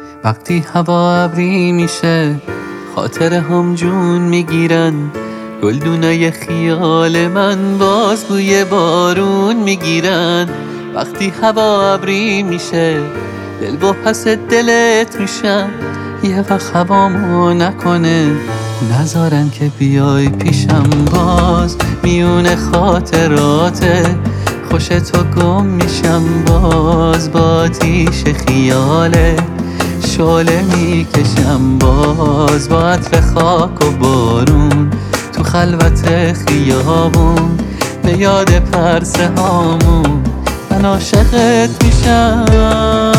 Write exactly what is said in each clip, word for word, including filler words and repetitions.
وقتی هوا ابری میشه خاطره هم جون میگیرن، گلدونای خیال من باز بوی بارون میگیرن. وقتی هوا ابری میشه دل با پس دلت میشن، یه وقت هوامو نکنه نذارن که بیای پیشم. باز میونه خاطراته خوش تو گم میشم، باز با آتیش خیاله شعله میکشم، باز با عطر خاک و بارون تو خلوت خیابون به یاد پرسه هامون من عاشقت میشم.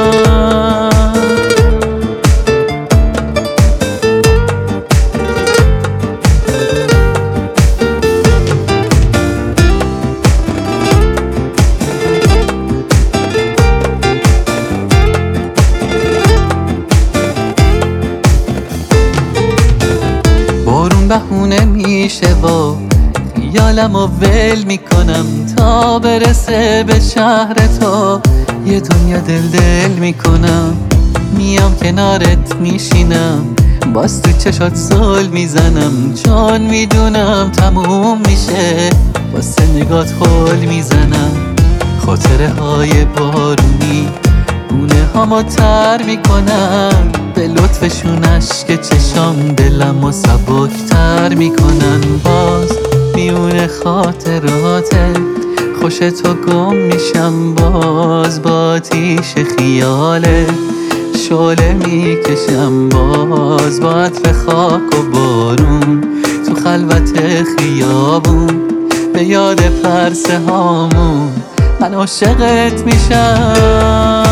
بارون بهونه میشه و خیالم و ول میکنم تا برسه به شهر تو، یه دنیا دل دل میکنم. میام کنارت میشینم باز تو چشات زل میزنم، چون میدونم تموم میشه واسه نگات خول میزنم. خاطره های بارونی گونه هامو تر میکنن، به لطفشون اشک چشام دلم و سبکتر میکنن. باز میونه خاطراته خوش تو گم میشم، باز با آتیش خیاله شعله میکشم، باز با عطر خاک و بارون تو خلوت خیابون به یاد پرسه هامون من عاشقت میشم.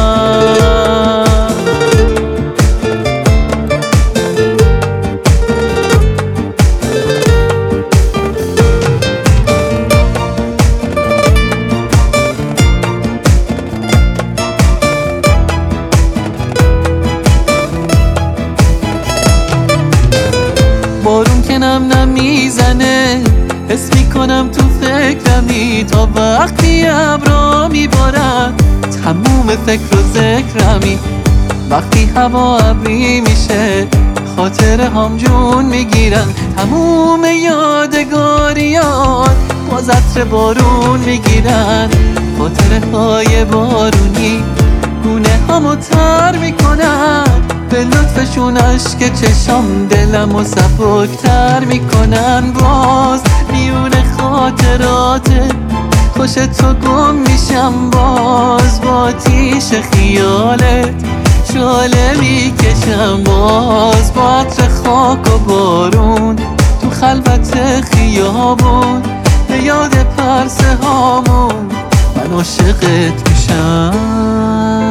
بارون که نم نم میزنه حس میکنم تو فکرمی، تا وقتی ابرا میبارن تموم فکر و ذکرمی. وقتی هوا ابری میشه خاطره هم جون میگیرن، تموم یادگاریات باز عطر بارون میگیرن. خاطره های بارونی گونه همو تر میکنن، به لطفشون اشک چشام دلم و سبکتر میکنن. باز میونه خاطراته خوش تو گم میشم، باز با آتیش خیالت شعله میکشم، باز با عطر خاک و بارون تو خلوت خیابون به یاد پرسه هامون من عاشقت میشم.